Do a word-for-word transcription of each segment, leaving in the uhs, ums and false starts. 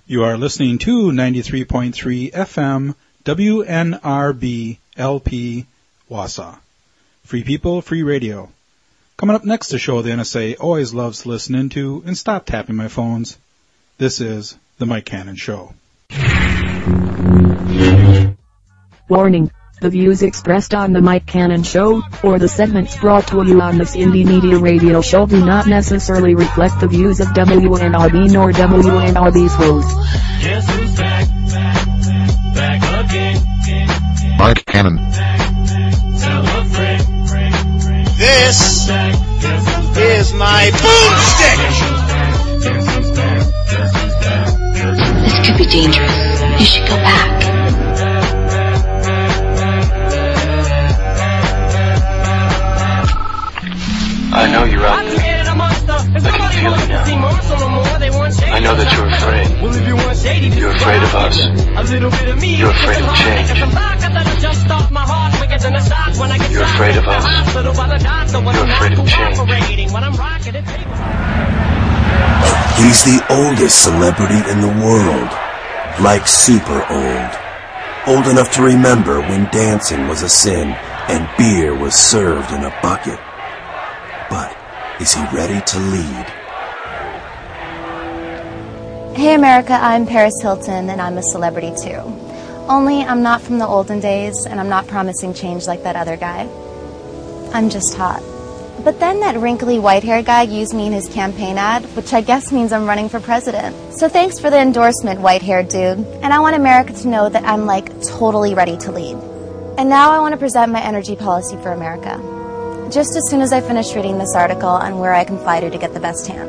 You are listening to ninety-three point three F M W N R B L P Wausau. Free people, free radio. Coming up next, the show the N S A always loves listening to, and stop tapping my phones. This is The Mike Cannon Show. Warning. The views expressed on The Mike Cannon Show, or the segments brought to you on this indie media radio show do not necessarily reflect the views of W N R B nor W N R B's hosts. Guess who's back, back, back again. Mike Cannon. Tell a friend. This is my boomstick! This could be dangerous. You should go back. I know you're out there. I can feel you now. I know that you're afraid. You're afraid of us. You're afraid of change. You're afraid of us. You're afraid of change. He's the oldest celebrity in the world. Like super old. Old enough to remember when dancing was a sin and beer was served in a bucket. But is he ready to lead? Hey America, I'm Paris Hilton and I'm a celebrity too. Only I'm not from the olden days and I'm not promising change like that other guy. I'm just hot. But then that wrinkly white-haired guy used me in his campaign ad, which I guess means I'm running for president. So thanks for the endorsement, white-haired dude. And I want America to know that I'm like totally ready to lead. And now I want to present my energy policy for America. Just as soon as I finish reading this article on where I can fly to to get the best tan.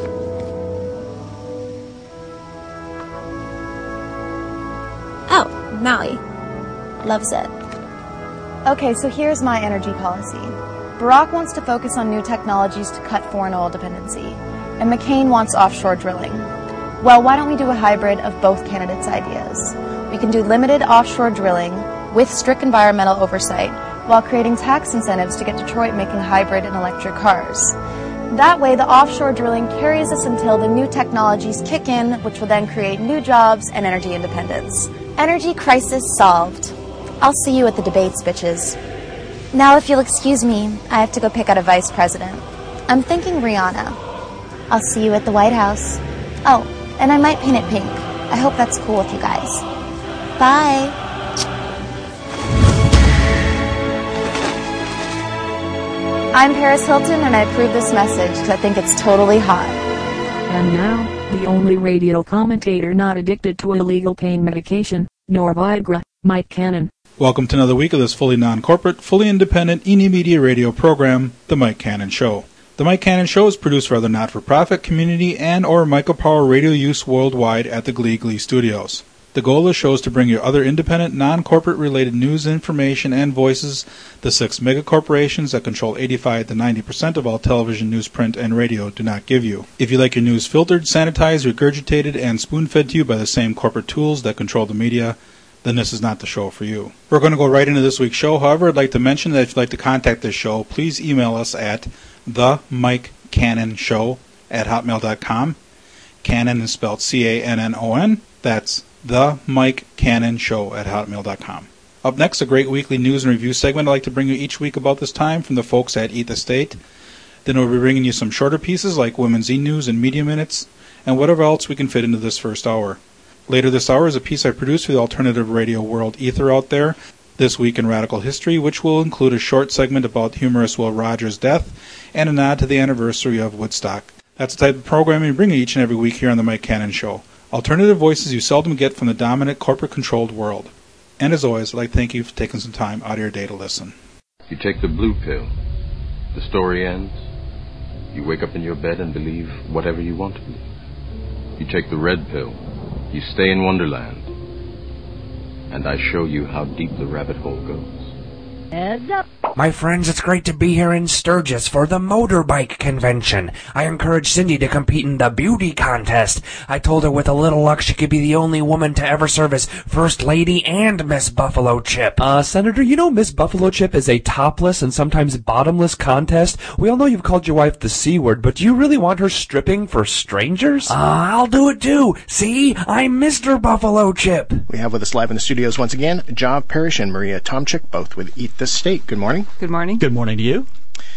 Oh, Maui. Loves it. Okay, so here's my energy policy. Barack wants to focus on new technologies to cut foreign oil dependency, and McCain wants offshore drilling. Well, why don't we do a hybrid of both candidates' ideas? We can do limited offshore drilling with strict environmental oversight, while creating tax incentives to get Detroit making hybrid and electric cars. That way, the offshore drilling carries us until the new technologies kick in, which will then create new jobs and energy independence. Energy crisis solved. I'll see you at the debates, bitches. Now, if you'll excuse me, I have to go pick out a vice president. I'm thinking Rihanna. I'll see you at the White House. Oh, and I might paint it pink. I hope that's cool with you guys. Bye. I'm Paris Hilton, and I approve this message because I think it's totally hot. And now, the only radio commentator not addicted to illegal pain medication, nor Viagra, Mike Cannon. Welcome to another week of this fully non-corporate, fully independent, indie media radio program, The Mike Cannon Show. The Mike Cannon Show is produced for other not-for-profit, community, and or micropower radio use worldwide at the Glee Glee Studios. The goal of the show is to bring you other independent, non-corporate related news, information, and voices, the six megacorporations that control eighty-five to ninety percent of all television, newsprint, and radio do not give you. If you like your news filtered, sanitized, regurgitated, and spoon-fed to you by the same corporate tools that control the media, then this is not the show for you. We're going to go right into this week's show. However, I'd like to mention that if you'd like to contact this show, please email us at the mike cannon show at hotmail dot com. Cannon is spelled C A N N O N. That's the Mike Cannon Show at hotmail dot com. Up next, a great weekly news and review segment I'd like to bring you each week about this time from the folks at Eat the State. Then we'll be bringing you some shorter pieces like Women's E-News and Media Minutes, and whatever else we can fit into this first hour. Later this hour is a piece I produced for the alternative radio world ether out there, This Week in Radical History, which will include a short segment about humorist Will Rogers' death and a nod to the anniversary of Woodstock. That's the type of programming we bring you each and every week here on the Mike Cannon Show. Alternative voices you seldom get from the dominant corporate-controlled world. And as always, I'd like to thank you for taking some time out of your day to listen. You take the blue pill. The story ends. You wake up in your bed and believe whatever you want to believe. You take the red pill. You stay in Wonderland. And I show you how deep the rabbit hole goes. Heads up. My friends, it's great to be here in Sturgis for the motorbike convention. I encouraged Cindy to compete in the beauty contest. I told her with a little luck she could be the only woman to ever serve as First Lady and Miss Buffalo Chip. Uh, Senator, you know Miss Buffalo Chip is a topless and sometimes bottomless contest. We all know you've called your wife the C word, but do you really want her stripping for strangers? Uh, I'll do it too. See, I'm Mister Buffalo Chip. We have with us live in the studios once again, John Parrish and Maria Tomchik, both with Eat the State. Good morning. Good morning. Good morning to you.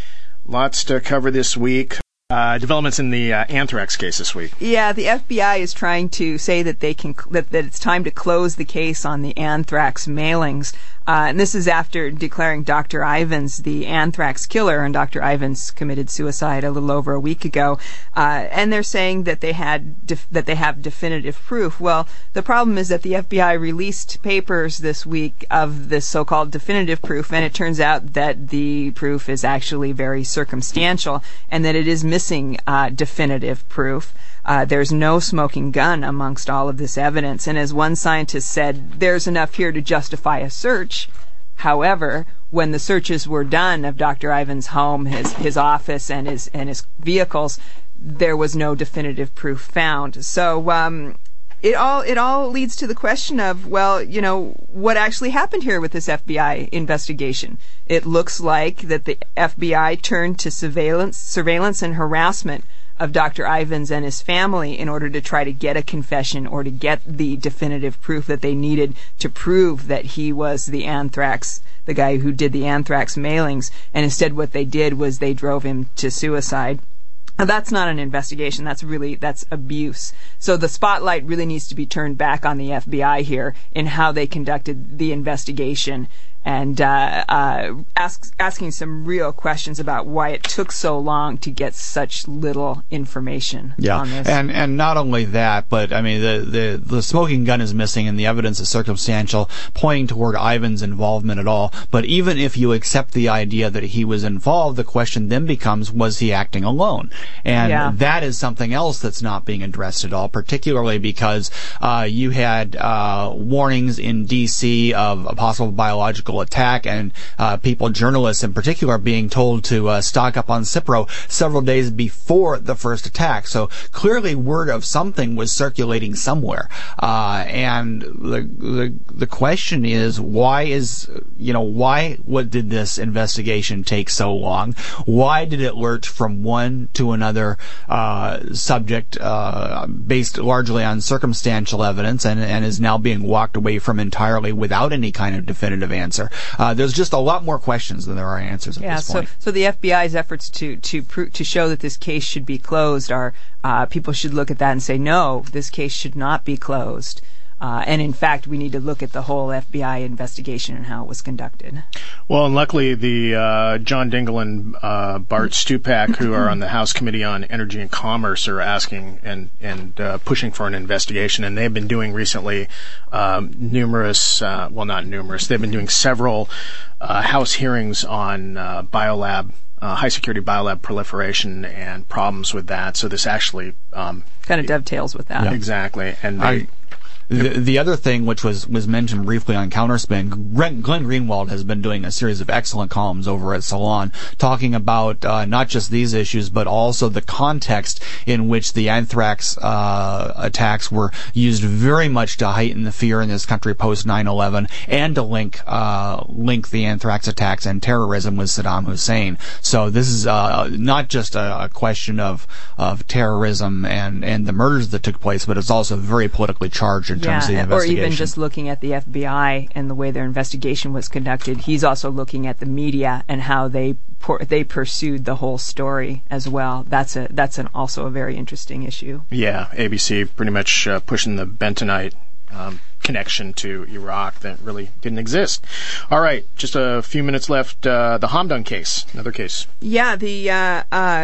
Lots to cover this week. Uh, developments in the uh, anthrax case this week. Yeah, the F B I is trying to say that they can that, that it's time to close the case on the anthrax mailings. Uh, and this is after declaring Doctor Ivins the anthrax killer, and Doctor Ivins committed suicide a little over a week ago. Uh, and they're saying that they had def- that they have definitive proof. Well, the problem is that the F B I released papers this week of this so-called definitive proof, and it turns out that the proof is actually very circumstantial, and that it is missing uh, definitive proof. Uh, there's no smoking gun amongst all of this evidence. And as one scientist said, there's enough here to justify a search. However, when the searches were done of Doctor Ivins' home, his, his office, and his, and his vehicles, there was no definitive proof found. So, um, it all, it all leads to the question of, well, you know, what actually happened here with this F B I investigation? It looks like that the F B I turned to surveillance, surveillance and harassment of Doctor Ivins and his family in order to try to get a confession or to get the definitive proof that they needed to prove that he was the anthrax, the guy who did the anthrax mailings. And instead what they did was they drove him to suicide. Now, that's not an investigation. That's really, that's abuse. So the spotlight really needs to be turned back on the F B I here in how they conducted the investigation, and uh, uh, ask, asking some real questions about why it took so long to get such little information yeah. on this. And and not only that, but I mean the, the the smoking gun is missing, and the evidence is circumstantial, pointing toward Ivins' involvement at all. But even if you accept the idea that he was involved, the question then becomes, was he acting alone? And yeah. that is something else that's not being addressed at all, particularly because uh, you had uh, warnings in D C of a possible biological attack, and uh, people, journalists in particular, being told to uh, stock up on Cipro several days before the first attack. So clearly word of something was circulating somewhere. Uh, and the, the the question is, why is, you know, why what did this investigation take so long? Why did it lurch from one to another uh, subject uh, based largely on circumstantial evidence, and, and is now being walked away from entirely without any kind of definitive answer? Uh, there's just a lot more questions than there are answers at yeah, this point. So, so the F B I's efforts to to pro- to show that this case should be closed are uh, people should look at that and say, no, this case should not be closed. Uh, and in fact, we need to look at the whole F B I investigation and how it was conducted. Well, and luckily, the uh, John Dingell and uh, Bart Stupak, who are on the House Committee on Energy and Commerce, are asking and and uh, pushing for an investigation. And they've been doing recently um, numerous, uh, well, not numerous. They've been doing several uh, House hearings on uh, biolab. Uh, high-security biolab proliferation and problems with that. So this actually um, kind of dovetails with that. Yeah. Exactly. And they, I, the, the other thing, which was, was mentioned briefly on Counterspin, Glenn, Glenn Greenwald has been doing a series of excellent columns over at Salon, talking about uh, not just these issues, but also the context in which the anthrax uh, attacks were used very much to heighten the fear in this country post nine eleven, and to link uh, link the anthrax attacks and terrorism with Saddam Hussein. So this is uh, not just a, a question of of terrorism and, and the murders that took place, but it's also very politically charged in terms of the investigation. Or even just looking at the F B I and the way their investigation was conducted. He's also looking at the media and how they por- they pursued the whole story as well. That's a that's an also a very interesting issue. Yeah, A B C pretty much uh, pushing the Bentonite um, connection to Iraq that really didn't exist. All right, just a few minutes left. Uh, the Hamdan case, another case. Yeah, the uh, uh,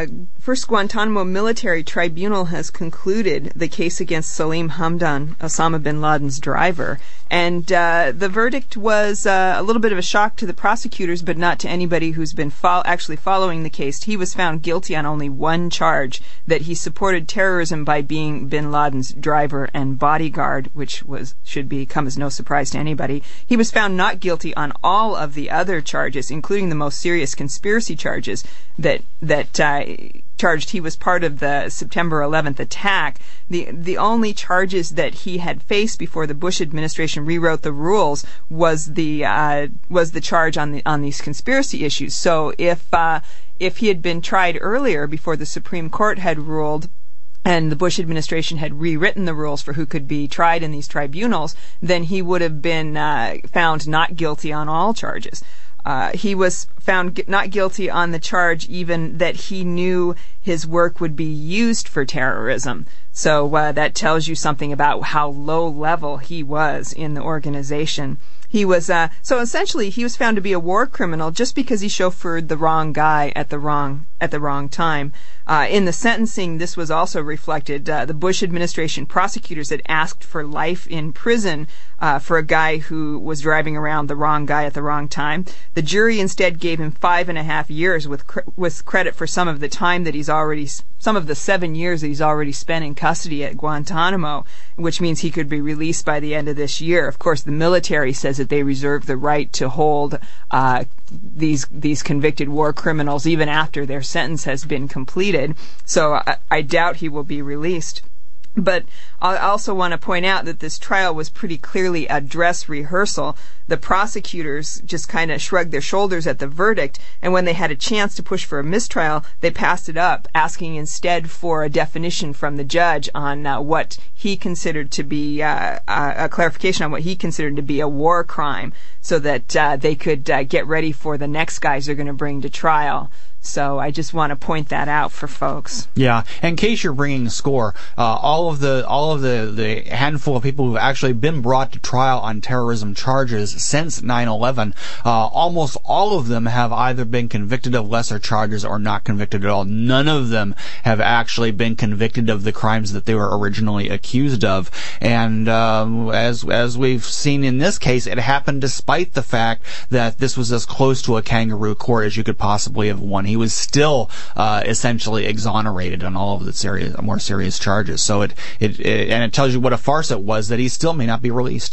first Guantanamo military tribunal has concluded the case against Salim Hamdan, Osama bin Laden's driver. And uh, the verdict was uh, a little bit of a shock to the prosecutors, but not to anybody who's been fo- actually following the case. He was found guilty on only one charge, that he supported terrorism by being bin Laden's driver and bodyguard, which was should be come as no surprise to anybody. He was found not guilty on all of the other charges, including the most serious conspiracy charges that that uh, charged he was part of the September eleventh attack. The the only charges that he had faced before the Bush administration rewrote the rules was the uh, was the charge on the on these conspiracy issues. So if uh, if he had been tried earlier, before the Supreme Court had ruled and the Bush administration had rewritten the rules for who could be tried in these tribunals, then he would have been uh, found not guilty on all charges. Uh, he was found gu- not guilty on the charge even that he knew his work would be used for terrorism. So uh, that tells you something about how low level he was in the organization. He was uh, so essentially he was found to be a war criminal just because he chauffeured the wrong guy at the wrong at the wrong time. Uh, in the sentencing, this was also reflected. Uh, the Bush administration prosecutors had asked for life in prison uh, for a guy who was driving around the wrong guy at the wrong time. The jury instead gave him five and a half years with cre- with credit for some of the time that he's already some of the seven years that he's already spent in custody at Guantanamo, which means he could be released by the end of this year. Of course, the military says that they reserve the right to hold uh, these these convicted war criminals even after their sentence has been completed. So I, I doubt he will be released. But I also want to point out that this trial was pretty clearly a dress rehearsal. The prosecutors just kind of shrugged their shoulders at the verdict, and when they had a chance to push for a mistrial, they passed it up, asking instead for a definition from the judge on uh, what he considered to be uh, a clarification on what he considered to be a war crime, so that uh, they could uh, get ready for the next guys they're going to bring to trial. So I just want to point that out for folks. Yeah, in case you're bringing a score, uh, all of the all of the, the handful of people who've actually been brought to trial on terrorism charges since nine eleven, uh, almost all of them have either been convicted of lesser charges or not convicted at all. None of them have actually been convicted of the crimes that they were originally accused of. And um, as as we've seen in this case, it happened despite the fact that this was as close to a kangaroo court as you could possibly have won. He was still uh, essentially exonerated on all of the serious, more serious charges. So it, it, it and it tells you what a farce it was that he still may not be released.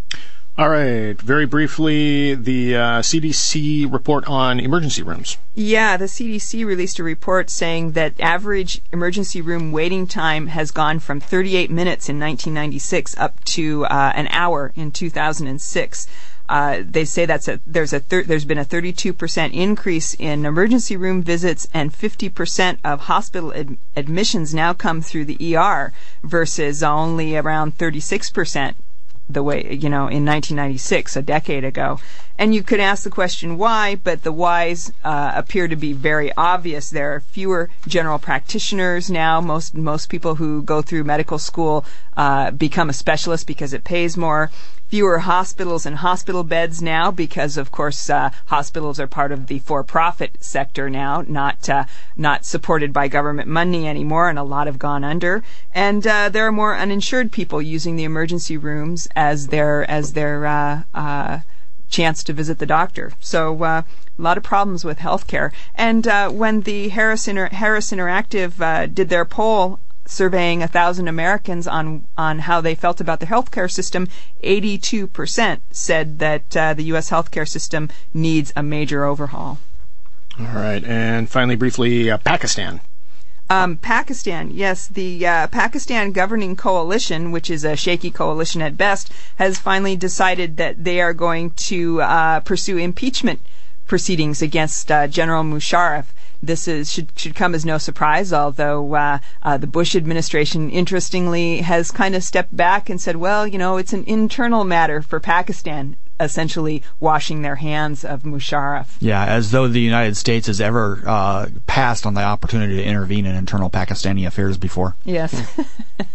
All right. Very briefly, the uh, C D C report on emergency rooms. Yeah, the C D C released a report saying that average emergency room waiting time has gone from thirty-eight minutes in nineteen ninety-six up to uh, an hour in two thousand six. Uh, they say that's a there's a thir- there's been a thirty-two percent increase in emergency room visits, and fifty percent of hospital ad- admissions now come through the E R versus only around thirty-six percent the way, you know, in nineteen ninety-six, a decade ago. And you could ask the question why, but the whys uh, appear to be very obvious. There are fewer general practitioners now. Most most people who go through medical school uh, become a specialist because it pays more. Fewer hospitals and hospital beds now because, of course, uh, hospitals are part of the for-profit sector now, not uh, not supported by government money anymore, and a lot have gone under. And uh, there are more uninsured people using the emergency rooms as their as their uh, uh, chance to visit the doctor. So uh, a lot of problems with healthcare. And uh, when the Harris, Inter- Harris Interactive uh, did their poll surveying a thousand Americans on on how they felt about the healthcare system, eighty-two percent said that uh, the U S healthcare system needs a major overhaul. All right, and finally, briefly, uh, Pakistan. Um, Pakistan, yes, the uh, Pakistan Governing Coalition, which is a shaky coalition at best, has finally decided that they are going to uh, pursue impeachment proceedings against uh, General Musharraf. This is should should come as no surprise, although uh, uh, the Bush administration, interestingly, has kind of stepped back and said, well, you know, it's an internal matter for Pakistan, essentially washing their hands of Musharraf. Yeah, as though the United States has ever uh, passed on the opportunity to intervene in internal Pakistani affairs before. Yes.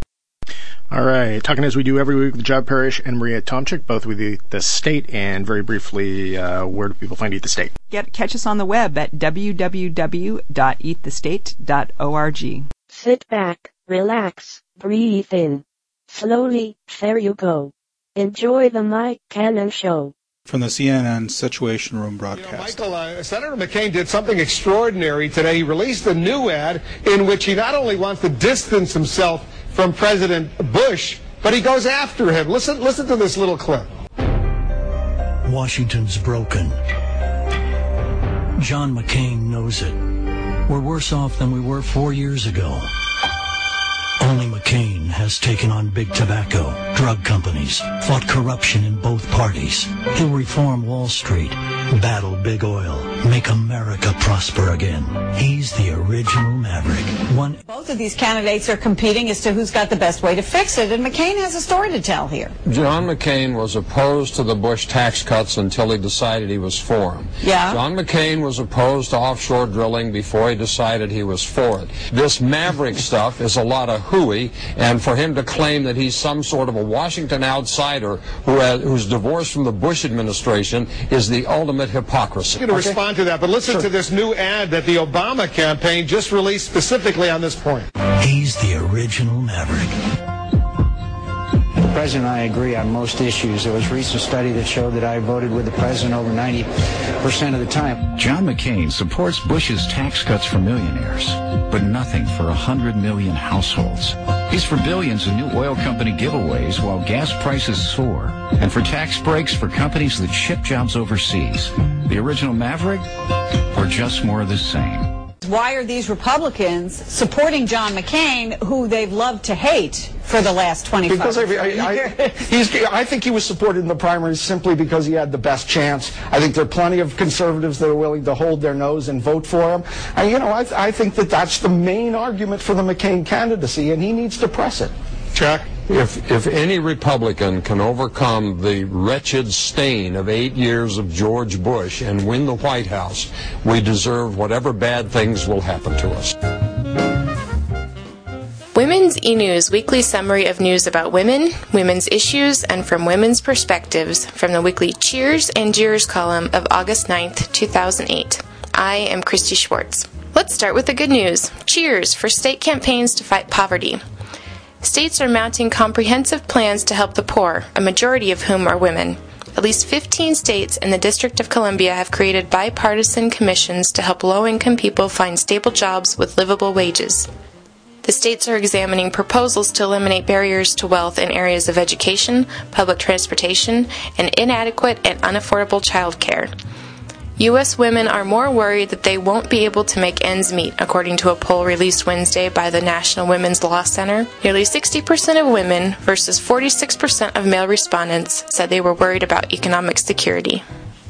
All right. Talking as we do every week with Job Parrish and Maria Tomchik, both with the, the State, and very briefly, uh, where do people find Eat the State? Get catch us on the web at w w w dot eat the state dot org. Sit back, relax, breathe in. Slowly, there you go. Enjoy the Mike Cannon Show. From the C N N Situation Room broadcast. You know, Michael, uh, Senator McCain did something extraordinary today. He released a new ad in which he not only wants to distance himself from President Bush, but he goes after him. Listen, listen to this little clip. Washington's broken. John McCain knows it. We're worse off than we were four years ago. Only McCain has taken on big tobacco, drug companies, fought corruption in both parties. He'll reform Wall Street, battle big oil, make America prosper again. He's the original maverick. One. Both of these candidates are competing as to who's got the best way to fix it, and McCain has a story to tell here. John McCain was opposed to the Bush tax cuts until he decided he was for them. Yeah. John McCain was opposed to offshore drilling before he decided he was for it. This maverick stuff is a lot of hooey, and for him to claim that he's some sort of a Washington outsider who has, who's divorced from the Bush administration is the ultimate hypocrisy. I'm going to okay. respond to that, but listen sure. to this new ad that the Obama campaign just released specifically on this point. He's the original maverick. The President and I agree on most issues. There was a recent study that showed that I voted with the President over ninety percent of the time. John McCain supports Bush's tax cuts for millionaires, but nothing for one hundred million households. He's for billions in new oil company giveaways while gas prices soar, and for tax breaks for companies that ship jobs overseas. The original maverick, or just more of the same? Why are these Republicans supporting John McCain, who they've loved to hate for the last twenty-five because I, I, I, he's, I think he was supported in the primaries simply because he had the best chance. I think there are plenty of conservatives that are willing to hold their nose and vote for him. And, you know, I, I think that that's the main argument for the McCain candidacy, and he needs to press it. Chuck? If, if any Republican can overcome the wretched stain of eight years of George Bush and win the White House, we deserve whatever bad things will happen to us. Women's E-News weekly summary of news about women, women's issues, and from women's perspectives from the weekly Cheers and Jeers column of August ninth, two thousand eight. I am Christy Schwartz. Let's start with the good news. Cheers for state campaigns to fight poverty. States are mounting comprehensive plans to help the poor, a majority of whom are women. At least fifteen states and the District of Columbia have created bipartisan commissions to help low-income people find stable jobs with livable wages. The states are examining proposals to eliminate barriers to wealth in areas of education, public transportation, and inadequate and unaffordable child care. U S women are more worried that they won't be able to make ends meet, according to a poll released Wednesday by the National Women's Law Center. Nearly sixty percent of women versus forty-six percent of male respondents said they were worried about economic security.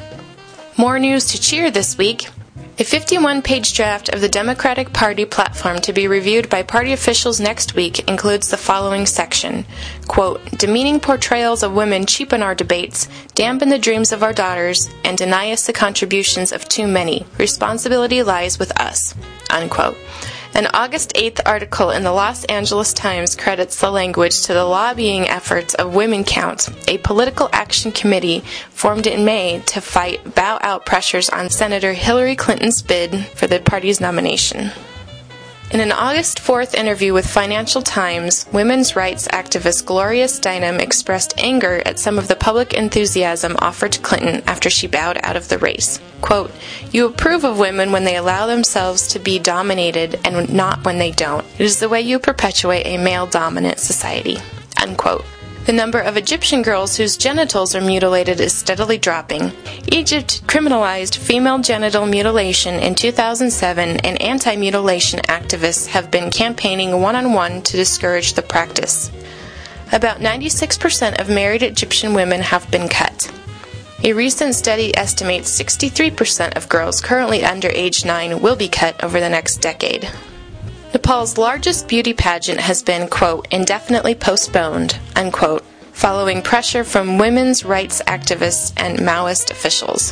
More news to cheer this week. A fifty-one page draft of the Democratic Party platform to be reviewed by party officials next week includes the following section. Quote, demeaning portrayals of women cheapen our debates, dampen the dreams of our daughters, and deny us the contributions of too many. Responsibility lies with us. Unquote. An August eighth article in the Los Angeles Times credits the language to the lobbying efforts of Women Count, a political action committee formed in May to fight bow-out pressures on Senator Hillary Clinton's bid for the party's nomination. In an August fourth interview with Financial Times, women's rights activist Gloria Steinem expressed anger at some of the public enthusiasm offered to Clinton after she bowed out of the race. Quote, you approve of women when they allow themselves to be dominated and not when they don't. It is the way you perpetuate a male-dominant society. Unquote. The number of Egyptian girls whose genitals are mutilated is steadily dropping. Egypt criminalized female genital mutilation in two thousand seven, and anti-mutilation activists have been campaigning one-on-one to discourage the practice. About ninety-six percent of married Egyptian women have been cut. A recent study estimates sixty-three percent of girls currently under age nine will be cut over the next decade. Nepal's largest beauty pageant has been, quote, indefinitely postponed, unquote, following pressure from women's rights activists and Maoist officials. The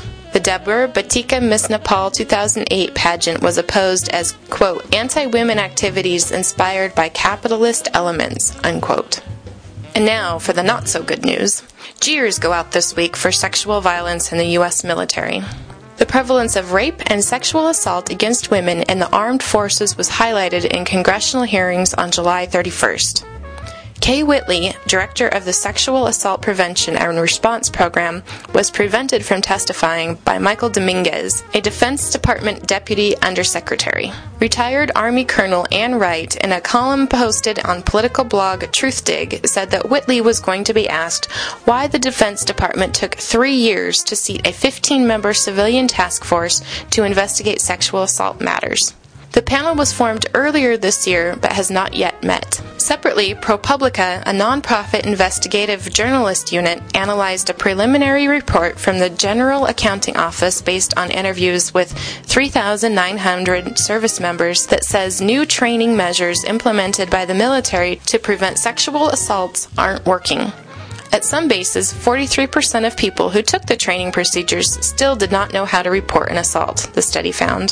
Deborah Batika Miss Nepal two thousand eight pageant was opposed as, quote, anti-women activities inspired by capitalist elements, unquote. And now for the not-so-good news. Jeers go out this week for sexual violence in the U S military. The prevalence of rape and sexual assault against women in the armed forces was highlighted in congressional hearings on July thirty-first. Kay Whitley, director of the Sexual Assault Prevention and Response Program, was prevented from testifying by Michael Dominguez, a Defense Department Deputy Undersecretary. Retired Army Colonel Ann Wright, in a column posted on political blog TruthDig, said that Whitley was going to be asked why the Defense Department took three years to seat a fifteen-member civilian task force to investigate sexual assault matters. The panel was formed earlier this year but has not yet met. Separately, ProPublica, a nonprofit investigative journalist unit, analyzed a preliminary report from the General Accounting Office based on interviews with three thousand nine hundred service members that says new training measures implemented by the military to prevent sexual assaults aren't working. At some bases, forty-three percent of people who took the training procedures still did not know how to report an assault, the study found.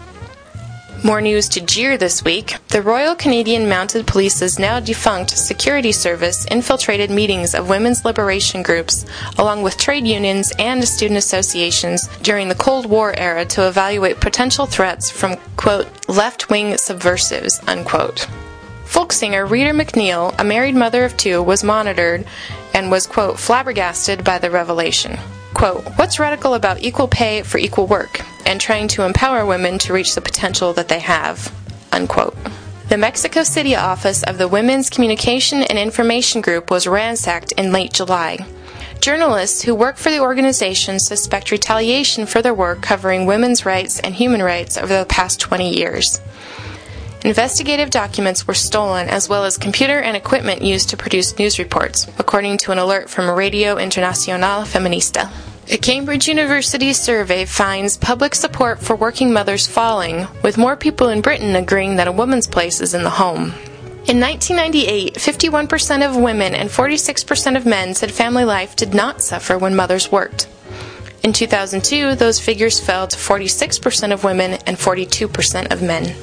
More news to jeer this week. The Royal Canadian Mounted Police's now defunct security service infiltrated meetings of women's liberation groups, along with trade unions and student associations during the Cold War era to evaluate potential threats from, quote, left-wing subversives, unquote. Folk singer Rita McNeil, a married mother of two, was monitored and was, quote, flabbergasted by the revelation. Quote, what's radical about equal pay for equal work and trying to empower women to reach the potential that they have, unquote. The Mexico City office of the Women's Communication and Information Group was ransacked in late July. Journalists who work for the organization suspect retaliation for their work covering women's rights and human rights over the past twenty years. Investigative documents were stolen, as well as computer and equipment used to produce news reports, according to an alert from Radio Internacional Feminista. A Cambridge University survey finds public support for working mothers falling, with more people in Britain agreeing that a woman's place is in the home. In nineteen ninety-eight, fifty-one percent of women and forty-six percent of men said family life did not suffer when mothers worked. In two thousand two, those figures fell to forty-six percent of women and forty-two percent of men.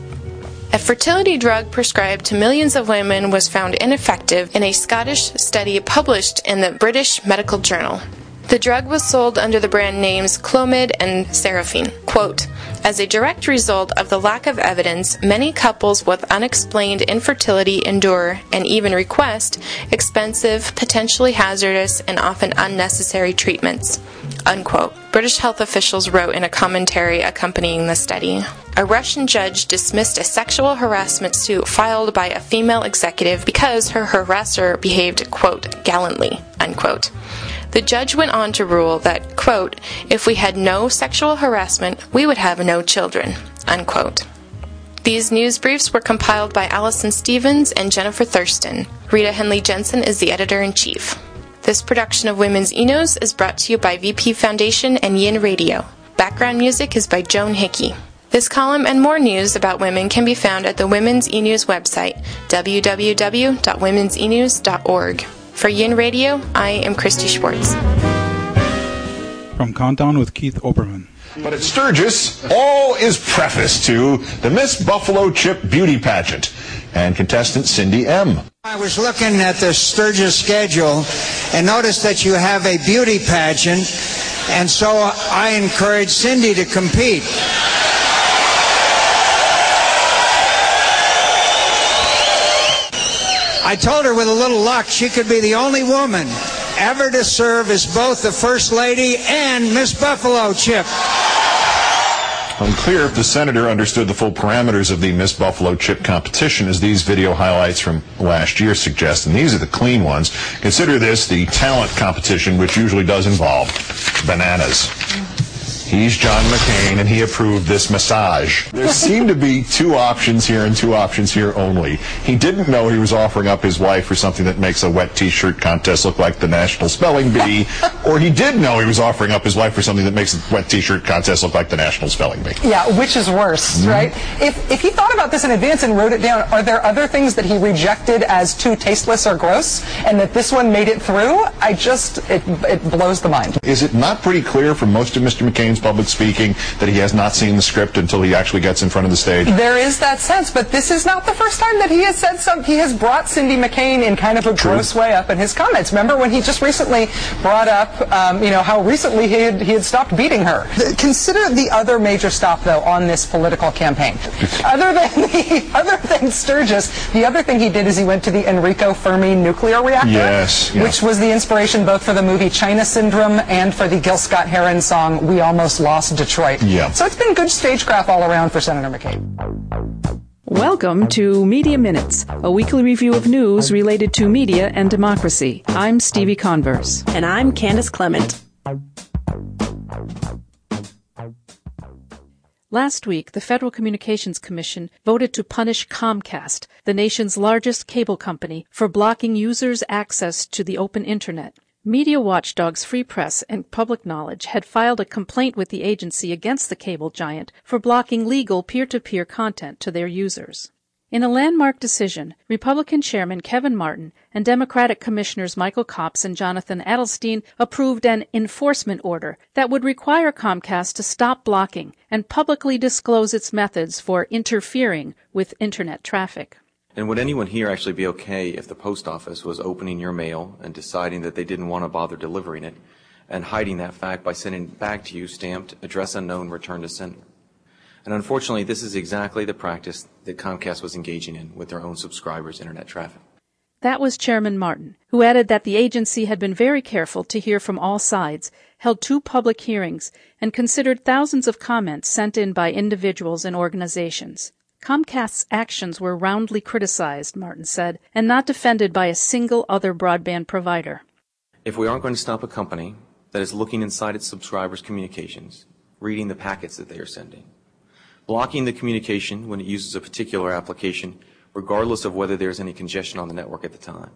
A fertility drug prescribed to millions of women was found ineffective in a Scottish study published in the British Medical Journal. The drug was sold under the brand names Clomid and Seraphine. Quote, as a direct result of the lack of evidence, many couples with unexplained infertility endure and even request expensive, potentially hazardous, and often unnecessary treatments. Unquote. British health officials wrote in a commentary accompanying the study. A Russian judge dismissed a sexual harassment suit filed by a female executive because her harasser behaved, quote, gallantly, unquote. The judge went on to rule that, quote, if we had no sexual harassment, we would have no children, unquote. These news briefs were compiled by Allison Stevens and Jennifer Thurston. Rita Henley Jensen is the editor-in-chief. This production of Women's E-News is brought to you by V P Foundation and Yin Radio. Background music is by Joan Hickey. This column and more news about women can be found at the Women's E-News website, w w w dot womens e news dot org. For Yin Radio, I am Christy Schwartz. From Countdown with Keith Oberman. But at Sturgis, all is prefaced to the Miss Buffalo Chip Beauty Pageant and contestant Cindy M. I was looking at the Sturgis schedule and noticed that you have a beauty pageant, and so I encouraged Cindy to compete. I told her with a little luck she could be the only woman ever to serve as both the First Lady and Miss Buffalo Chip. Unclear if the senator understood the full parameters of the Miss Buffalo Chip competition, as these video highlights from last year suggest, and these are the clean ones. Consider this the talent competition, which usually does involve bananas. He's John McCain, and he approved this massage. There seem to be two options here and two options here only. He didn't know he was offering up his wife for something that makes a wet T-shirt contest look like the National Spelling Bee, or he did know he was offering up his wife for something that makes a wet T-shirt contest look like the National Spelling Bee. Yeah, which is worse, mm-hmm. right? If, if he thought about this in advance and wrote it down, are there other things that he rejected as too tasteless or gross, and that this one made it through? I just, it, it blows the mind. Is it not pretty clear from most of Mister McCain's public speaking that he has not seen the script until he actually gets in front of the stage? There is that sense, but this is not the first time that he has said some. He has brought Cindy McCain in kind of a True. gross way up in his comments. Remember when he just recently brought up, um, you know, how recently he had, he had stopped beating her. Consider the other major stop, though, on this political campaign. Other than the, other than Sturgis, the other thing he did is he went to the Enrico Fermi nuclear reactor, yes, yeah. which was the inspiration both for the movie China Syndrome and for the Gil Scott-Heron song We Almost Lost Detroit. Yeah. So it's been good stagecraft all around for Senator McCain. Welcome to Media Minutes, a weekly review of news related to media and democracy. I'm Stevie Converse. And I'm Candace Clement. Last week, the Federal Communications Commission voted to punish Comcast, the nation's largest cable company, for blocking users' access to the open Internet. Media watchdogs Free Press and Public Knowledge had filed a complaint with the agency against the cable giant for blocking legal peer-to-peer content to their users. In a landmark decision, Republican Chairman Kevin Martin and Democratic Commissioners Michael Copps and Jonathan Adelstein approved an enforcement order that would require Comcast to stop blocking and publicly disclose its methods for interfering with Internet traffic. And would anyone here actually be okay if the post office was opening your mail and deciding that they didn't want to bother delivering it and hiding that fact by sending it back to you stamped address unknown, return to sender? And unfortunately, this is exactly the practice that Comcast was engaging in with their own subscribers' Internet traffic. That was Chairman Martin, who added that the agency had been very careful to hear from all sides, held two public hearings, and considered thousands of comments sent in by individuals and organizations. Comcast's actions were roundly criticized, Martin said, and not defended by a single other broadband provider. If we aren't going to stop a company that is looking inside its subscribers' communications, reading the packets that they are sending, blocking the communication when it uses a particular application, regardless of whether there's any congestion on the network at the time,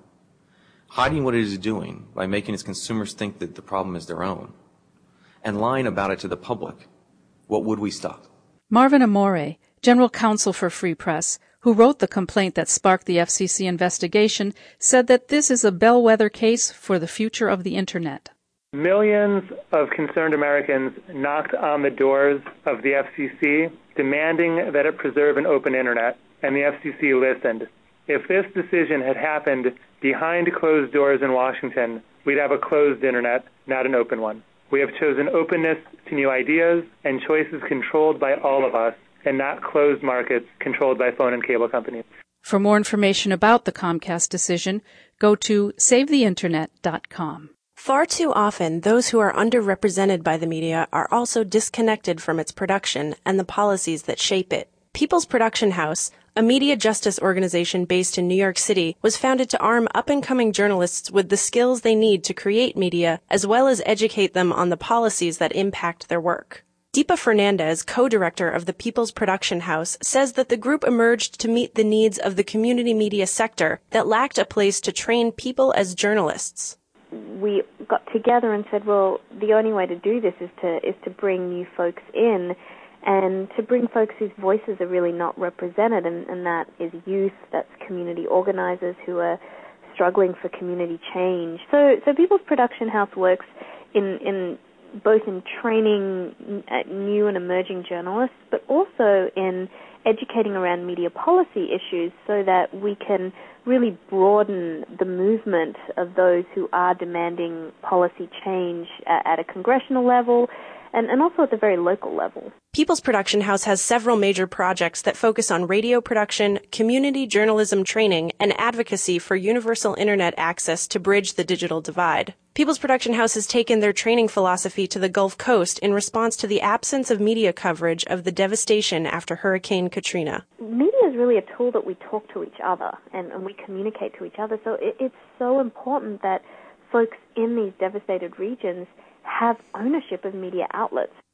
hiding what it is doing by making its consumers think that the problem is their own, and lying about it to the public, what would we stop? Marvin Amore, General Counsel for Free Press, who wrote the complaint that sparked the F C C investigation, said that this is a bellwether case for the future of the Internet. Millions of concerned Americans knocked on the doors of the F C C demanding that it preserve an open Internet, and the F C C listened. If this decision had happened behind closed doors in Washington, we'd have a closed Internet, not an open one. We have chosen openness to new ideas and choices controlled by all of us, and not closed markets controlled by phone and cable companies. For more information about the Comcast decision, go to save the internet dot com. Far too often, those who are underrepresented by the media are also disconnected from its production and the policies that shape it. People's Production House, a media justice organization based in New York City, was founded to arm up-and-coming journalists with the skills they need to create media, as well as educate them on the policies that impact their work. Deepa Fernandez, co-director of the People's Production House, says that the group emerged to meet the needs of the community media sector that lacked a place to train people as journalists. We got together and said, well, the only way to do this is to is to bring new folks in, and to bring folks whose voices are really not represented, and, and that is youth, that's community organizers who are struggling for community change. So, so People's Production House works in in both in training new and emerging journalists, but also in educating around media policy issues so that we can really broaden the movement of those who are demanding policy change at, at a congressional level and, and also at the very local level. People's Production House has several major projects that focus on radio production, community journalism training, and advocacy for universal Internet access to bridge the digital divide. People's Production House has taken their training philosophy to the Gulf Coast in response to the absence of media coverage of the devastation after Hurricane Katrina. Media is really a tool that we talk to each other and, and we communicate to each other, so it, it's so important that folks in these devastated regions have ownership of media outlets.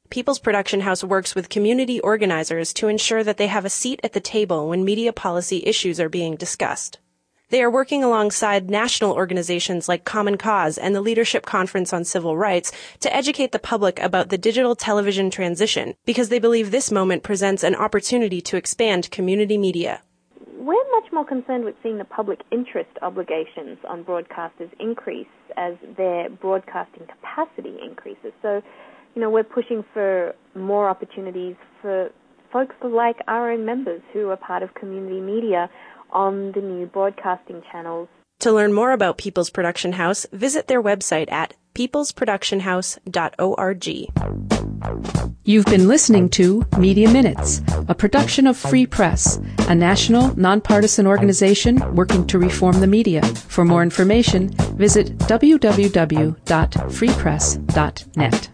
People's Production House works with community organizers to ensure that they have a seat at the table when media policy issues are being discussed. They are working alongside national organizations like Common Cause and the Leadership Conference on Civil Rights to educate the public about the digital television transition because they believe this moment presents an opportunity to expand community media. We're much more concerned with seeing the public interest obligations on broadcasters increase as their broadcasting capacity increases. So, you know, we're pushing for more opportunities for folks like our own members who are part of community media on the new broadcasting channels. To learn more about People's Production House, visit their website at peoples production house dot org. You've been listening to Media Minutes, a production of Free Press, a national, nonpartisan organization working to reform the media. For more information, visit w w w dot free press dot net.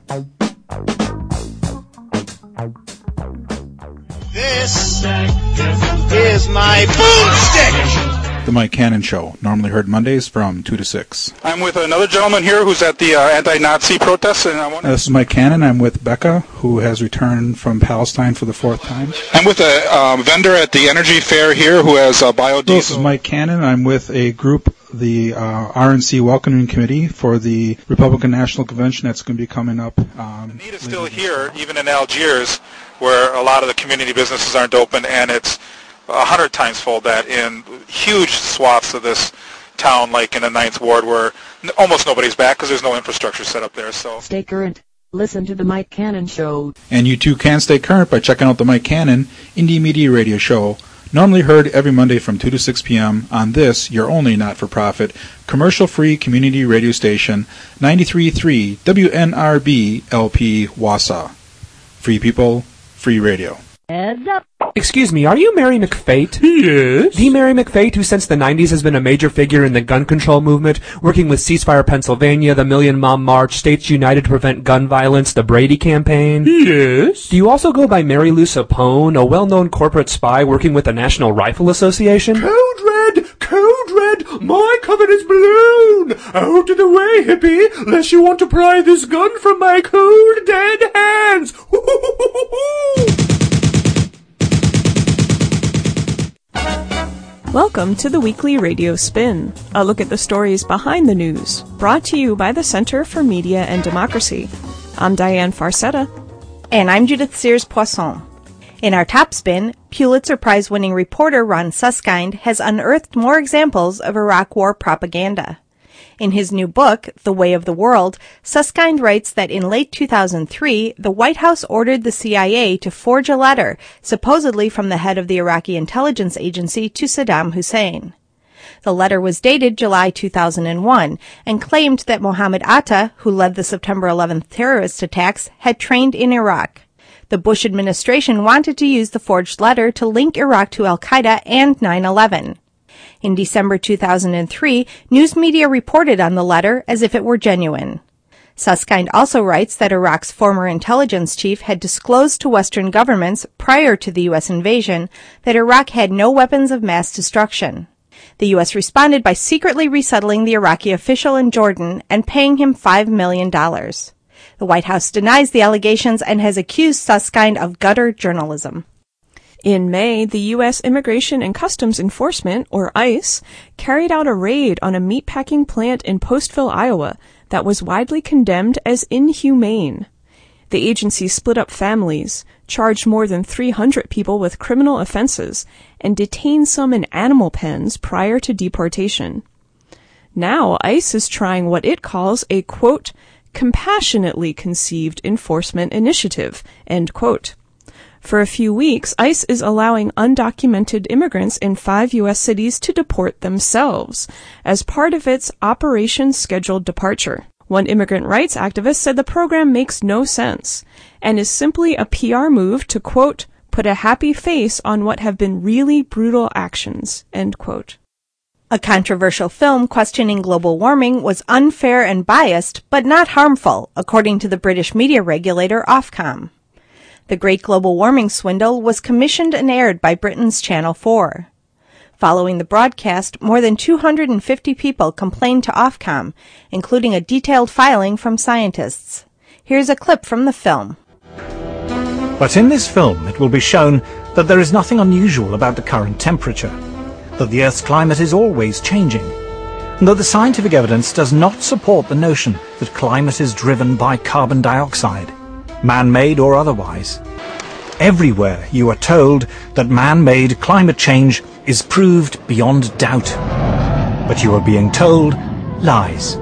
This is my boomstick! The Mike Cannon Show, normally heard Mondays from two to six. I'm with another gentleman here who's at the uh, anti-Nazi protests. And I want uh, this is Mike Cannon. I'm with Becca, who has returned from Palestine for the fourth time. I'm with a um, vendor at the Energy Fair here who has uh, biodiesel. This is Mike Cannon. I'm with a group, the uh, R N C Welcoming Committee for the Republican National Convention that's going to be coming up. Um, the need is still here, even in Algiers, where a lot of the community businesses aren't open, and it's a hundred times full that in huge swaths of this town, like in the Ninth Ward, where n- almost nobody's back because there's no infrastructure set up there. So stay current. Listen to the Mike Cannon Show. And you too can stay current by checking out the Mike Cannon Indie Media Radio Show, normally heard every Monday from two to six p.m. on this, your only not-for-profit, commercial-free community radio station, ninety-three point three W N R B L P Wausau. Free people, free radio. Heads up. Excuse me, are you Mary McFate? Yes. The Mary McFate who since the nineties has been a major figure in the gun control movement, working with Ceasefire Pennsylvania, the Million Mom March, States United to Prevent Gun Violence, the Brady Campaign? Yes. Do you also go by Mary Lou Sapone, a well-known corporate spy working with the National Rifle Association? Code Red! Code Red! My coven is blown! Out of the way, hippie, lest you want to pry this gun from my cold, dead hands! Welcome to the Weekly Radio Spin, a look at the stories behind the news, brought to you by the Center for Media and Democracy. I'm Diane Farcetta. And I'm Judith Sears-Poisson. In our top spin, Pulitzer Prize-winning reporter Ron Suskind has unearthed more examples of Iraq War propaganda. In his new book, The Way of the World, Suskind writes that in late two thousand three, the White House ordered the C I A to forge a letter, supposedly from the head of the Iraqi intelligence agency to Saddam Hussein. The letter was dated July two thousand one and claimed that Mohammed Atta, who led the September eleventh terrorist attacks, had trained in Iraq. The Bush administration wanted to use the forged letter to link Iraq to al-Qaeda and nine eleven. In December two thousand three, news media reported on the letter as if it were genuine. Suskind also writes that Iraq's former intelligence chief had disclosed to Western governments prior to the U S invasion that Iraq had no weapons of mass destruction. The U S responded by secretly resettling the Iraqi official in Jordan and paying him five million dollars. The White House denies the allegations and has accused Suskind of gutter journalism. In May, the U S Immigration and Customs Enforcement, or ICE, carried out a raid on a meatpacking plant in Postville, Iowa, that was widely condemned as inhumane. The agency split up families, charged more than three hundred people with criminal offenses, and detained some in animal pens prior to deportation. Now, ICE is trying what it calls a, quote, compassionately conceived enforcement initiative, end quote. For a few weeks, ICE is allowing undocumented immigrants in five U S cities to deport themselves as part of its Operation Scheduled Departure. One immigrant rights activist said the program makes no sense and is simply a P R move to, quote, put a happy face on what have been really brutal actions, end quote. A controversial film questioning global warming was unfair and biased, but not harmful, according to the British media regulator Ofcom. The Great Global Warming Swindle was commissioned and aired by Britain's Channel four. Following the broadcast, more than two hundred fifty people complained to Ofcom, including a detailed filing from scientists. Here's a clip from the film. But in this film it will be shown that there is nothing unusual about the current temperature, that the Earth's climate is always changing, and that the scientific evidence does not support the notion that climate is driven by carbon dioxide, man-made or otherwise. Everywhere you are told that man-made climate change is proved beyond doubt, but you are being told lies.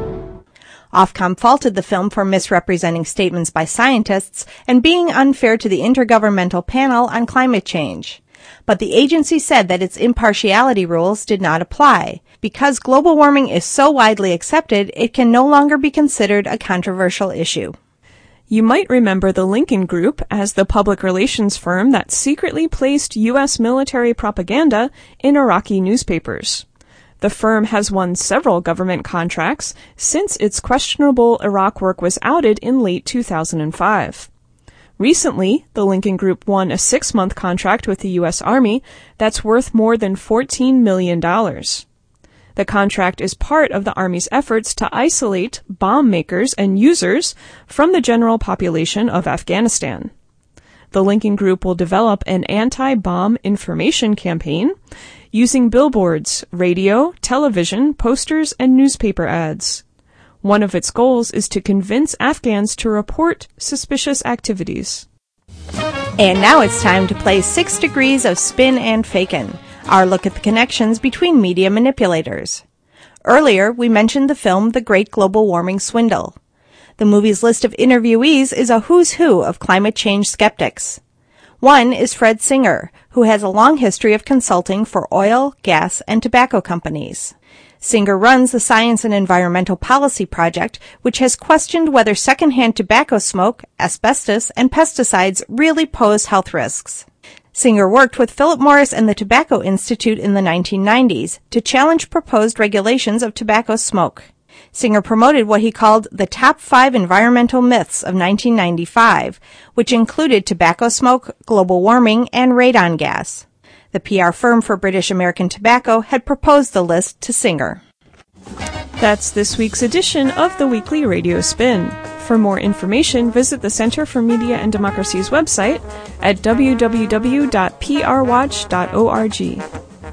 Ofcom faulted the film for misrepresenting statements by scientists and being unfair to the Intergovernmental Panel on Climate Change. But the agency said that its impartiality rules did not apply. Because global warming is so widely accepted, it can no longer be considered a controversial issue. You might remember the Lincoln Group as the public relations firm that secretly placed U S military propaganda in Iraqi newspapers. The firm has won several government contracts since its questionable Iraq work was outed in late two thousand five. Recently, the Lincoln Group won a six-month contract with the U S Army that's worth more than fourteen million dollars. The contract is part of the Army's efforts to isolate bomb makers and users from the general population of Afghanistan. The Lincoln Group will develop an anti-bomb information campaign using billboards, radio, television, posters, and newspaper ads. One of its goals is to convince Afghans to report suspicious activities. And now it's time to play Six Degrees of Spin and Fakin', our look at the connections between media manipulators. Earlier, we mentioned the film The Great Global Warming Swindle. The movie's list of interviewees is a who's who of climate change skeptics. One is Fred Singer, who has a long history of consulting for oil, gas, and tobacco companies. Singer runs the Science and Environmental Policy Project, which has questioned whether secondhand tobacco smoke, asbestos, and pesticides really pose health risks. Singer worked with Philip Morris and the Tobacco Institute in the nineteen nineties to challenge proposed regulations of tobacco smoke. Singer promoted what he called the top five environmental myths of nineteen ninety-five, which included tobacco smoke, global warming, and radon gas. The P R firm for British American Tobacco had proposed the list to Singer. That's this week's edition of the Weekly Radio Spin. For more information, visit the Center for Media and Democracy's website at w w w dot p r watch dot org.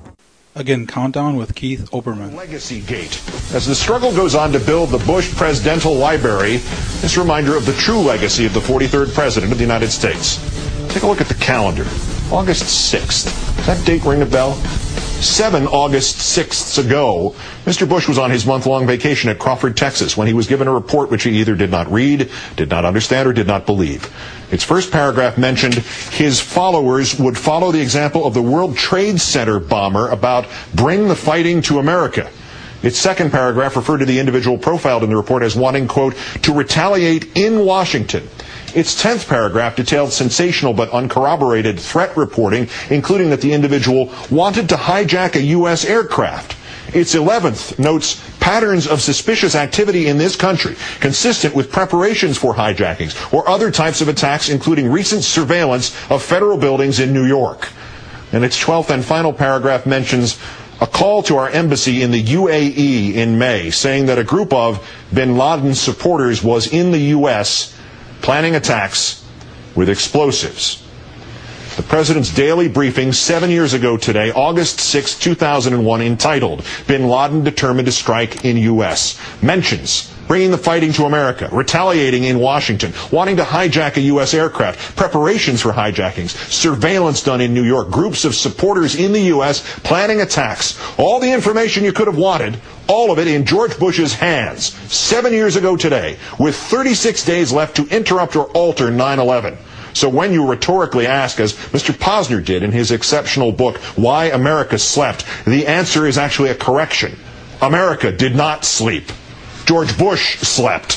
Again, Countdown with Keith Oberman. Legacy Gate. As the struggle goes on to build the Bush Presidential Library, this reminder of the true legacy of the forty-third President of the United States. Take a look at the calendar. August sixth. Does that date ring a bell? Seven August sixths ago, Mister Bush was on his month-long vacation at Crawford, Texas, when he was given a report which he either did not read, did not understand, or did not believe. Its first paragraph mentioned his followers would follow the example of the World Trade Center bomber about bring the fighting to America. Its second paragraph referred to the individual profiled in the report as wanting, quote, to retaliate in Washington. Its tenth paragraph detailed sensational but uncorroborated threat reporting, including that the individual wanted to hijack a U S aircraft. Its eleventh notes patterns of suspicious activity in this country, consistent with preparations for hijackings or other types of attacks, including recent surveillance of federal buildings in New York. And its twelfth and final paragraph mentions a call to our embassy in the U A E in May, saying that a group of bin Laden supporters was in the U S planning attacks with explosives. The President's daily briefing seven years ago today, August sixth, two thousand one, entitled Bin Laden Determined to Strike in U S, mentions bringing the fighting to America, retaliating in Washington, wanting to hijack a U S aircraft, preparations for hijackings, surveillance done in New York, groups of supporters in the U S planning attacks. All the information you could have wanted, all of it in George Bush's hands, seven years ago today, with thirty-six days left to interrupt or alter nine eleven. So when you rhetorically ask, as Mister Posner did in his exceptional book, Why America Slept, the answer is actually a correction. America did not sleep. George Bush slept.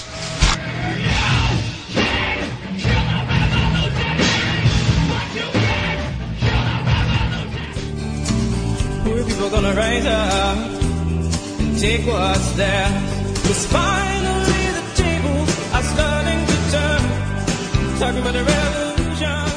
Poor people gonna rise up and take what's theirs. Because finally the tables are starting to turn. Talking about a revolution.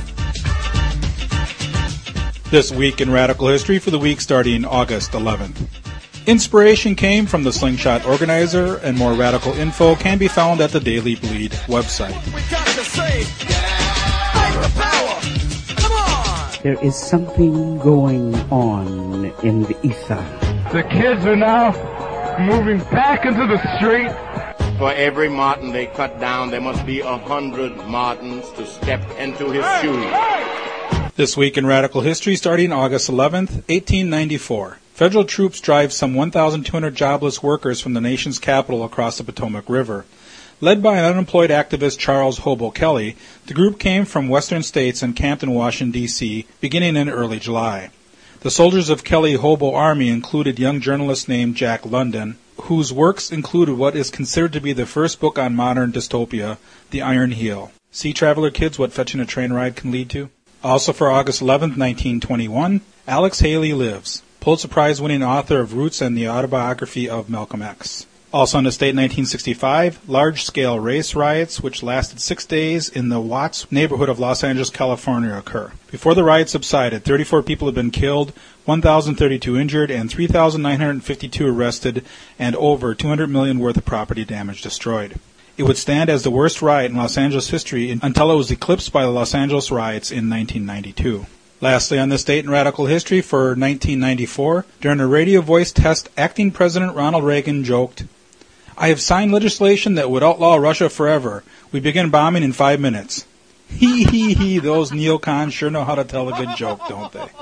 This week in Radical History for the week starting August eleventh. Inspiration came from the Slingshot organizer, and more radical info can be found at the Daily Bleed website. We got to say, yeah. There is something going on in the ether. The kids are now moving back into the street. For every marten they cut down, there must be a hundred martens to step into his hey, shoes. Hey! This week in Radical History, starting August eleventh, eighteen ninety-four. Federal troops drive some one thousand two hundred jobless workers from the nation's capital across the Potomac River. Led by an unemployed activist, Charles Hobo Kelly, the group came from western states and camped in Washington, D C, beginning in early July. The soldiers of Kelly Hobo Army included young journalist named Jack London, whose works included what is considered to be the first book on modern dystopia, The Iron Heel. See, Traveler Kids, what fetching a train ride can lead to? Also for August eleventh, nineteen twenty-one, Alex Haley lives, Pulitzer Prize-winning author of Roots and the autobiography of Malcolm X. Also on this date, nineteen sixty-five, large-scale race riots, which lasted six days in the Watts neighborhood of Los Angeles, California, occur. Before the riots subsided, thirty-four people had been killed, one thousand thirty-two injured, and three thousand nine hundred fifty-two arrested, and over two hundred million dollars worth of property damage destroyed. It would stand as the worst riot in Los Angeles history until it was eclipsed by the Los Angeles riots in nineteen ninety-two. Lastly, on this date in Radical History for nineteen ninety-four, during a radio voice test, acting President Ronald Reagan joked, "I have signed legislation that would outlaw Russia forever. We begin bombing in five minutes." Hee hee hee, those neocons sure know how to tell a good joke, don't they?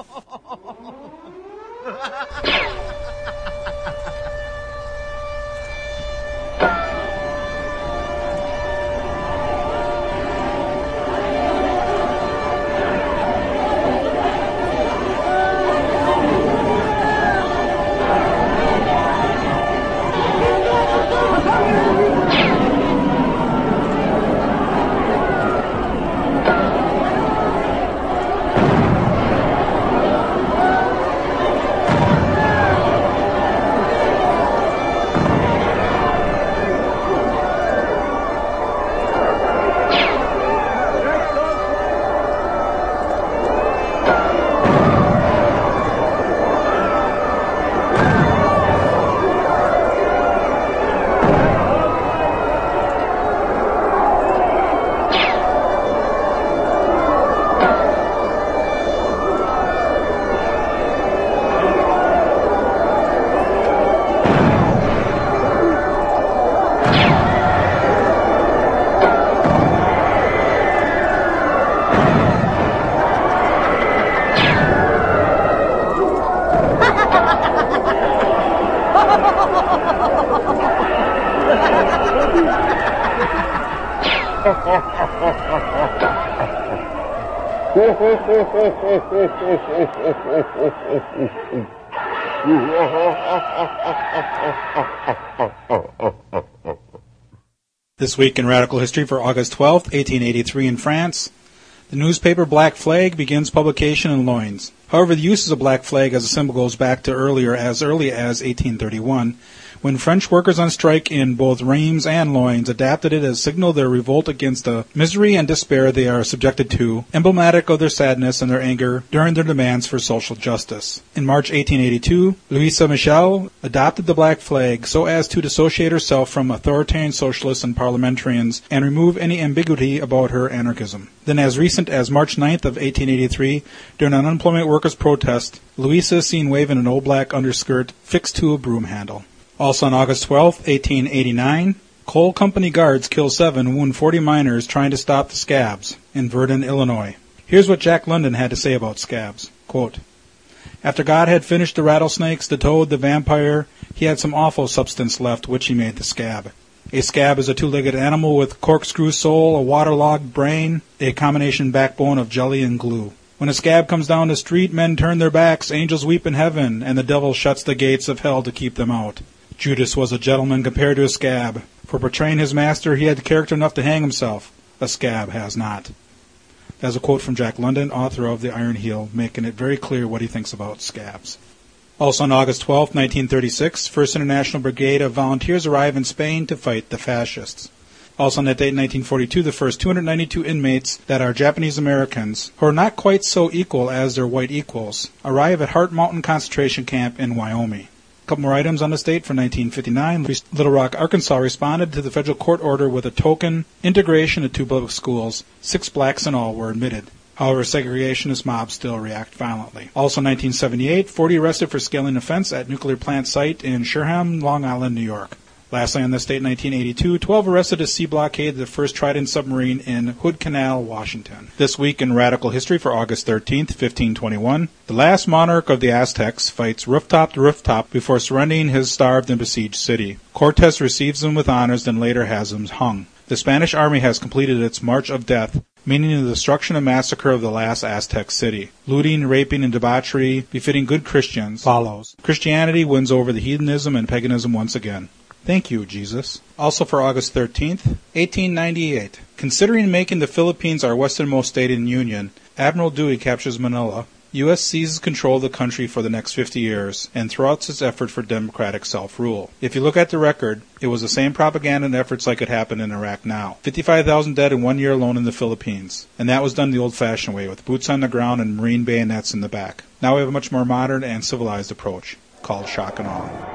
This week in Radical History for August twelfth, eighteen eighty-three in France, the newspaper Black Flag begins publication in Loins. However, the use of the black flag as a symbol goes back to earlier, as early as eighteen thirty-one, when French workers on strike in both Reims and Loins adapted it as signal their revolt against the misery and despair they are subjected to, emblematic of their sadness and their anger during their demands for social justice. In March eighteen eighty-two, Louisa Michel adopted the black flag so as to dissociate herself from authoritarian socialists and parliamentarians and remove any ambiguity about her anarchism. Then as recent as March ninth of eighteen eighty-three, during an unemployment workers' protest, Louisa is seen waving an old black underskirt fixed to a broom handle. Also on August twelfth, eighteen eighty-nine, coal company guards kill seven and wound forty miners trying to stop the scabs in Verdun, Illinois. Here's what Jack London had to say about scabs. Quote, "After God had finished the rattlesnakes, the toad, the vampire, he had some awful substance left, which he made the scab. A scab is a two-legged animal with corkscrew soul, a waterlogged brain, a combination backbone of jelly and glue. When a scab comes down the street, men turn their backs, angels weep in heaven, and the devil shuts the gates of hell to keep them out. Judas was a gentleman compared to a scab. For portraying his master, he had character enough to hang himself. A scab has not." That's a quote from Jack London, author of The Iron Heel, making it very clear what he thinks about scabs. Also on August twelfth, nineteen thirty-six, First International Brigade of Volunteers arrive in Spain to fight the fascists. Also on that date, nineteen forty-two, the first two hundred ninety-two inmates that are Japanese Americans, who are not quite so equal as their white equals, arrive at Heart Mountain Concentration Camp in Wyoming. couple more items on this date. For nineteen fifty-nine, Little Rock, Arkansas responded to the federal court order with a token integration of two public schools. Six blacks in all were admitted. However, segregationist mobs still react violently. Also nineteen seventy-eight, forty arrested for scaling a fence at nuclear plant site in Shoreham, Long Island, New York. Lastly, on this date, nineteen eighty-two, twelve arrested as sea blockade the first Trident submarine in Hood Canal, Washington. This week in radical history for August thirteenth, fifteen twenty-one, the last monarch of the Aztecs fights rooftop to rooftop before surrendering his starved and besieged city. Cortes receives him with honors, then later has him hung. The Spanish army has completed its march of death, meaning the destruction and massacre of the last Aztec city. Looting, raping, and debauchery, befitting good Christians, follows. Christianity wins over the heathenism and paganism once again. Thank you, Jesus. Also for August thirteenth, eighteen ninety-eight. Considering making the Philippines our westernmost state in Union, Admiral Dewey captures Manila. U S seizes control of the country for the next fifty years and throughout its effort for democratic self-rule. If you look at the record, it was the same propaganda and efforts like it happened in Iraq now. fifty-five thousand dead in one year alone in the Philippines. And that was done the old-fashioned way, with boots on the ground and Marine bayonets in the back. Now we have a much more modern and civilized approach, called shock and awe.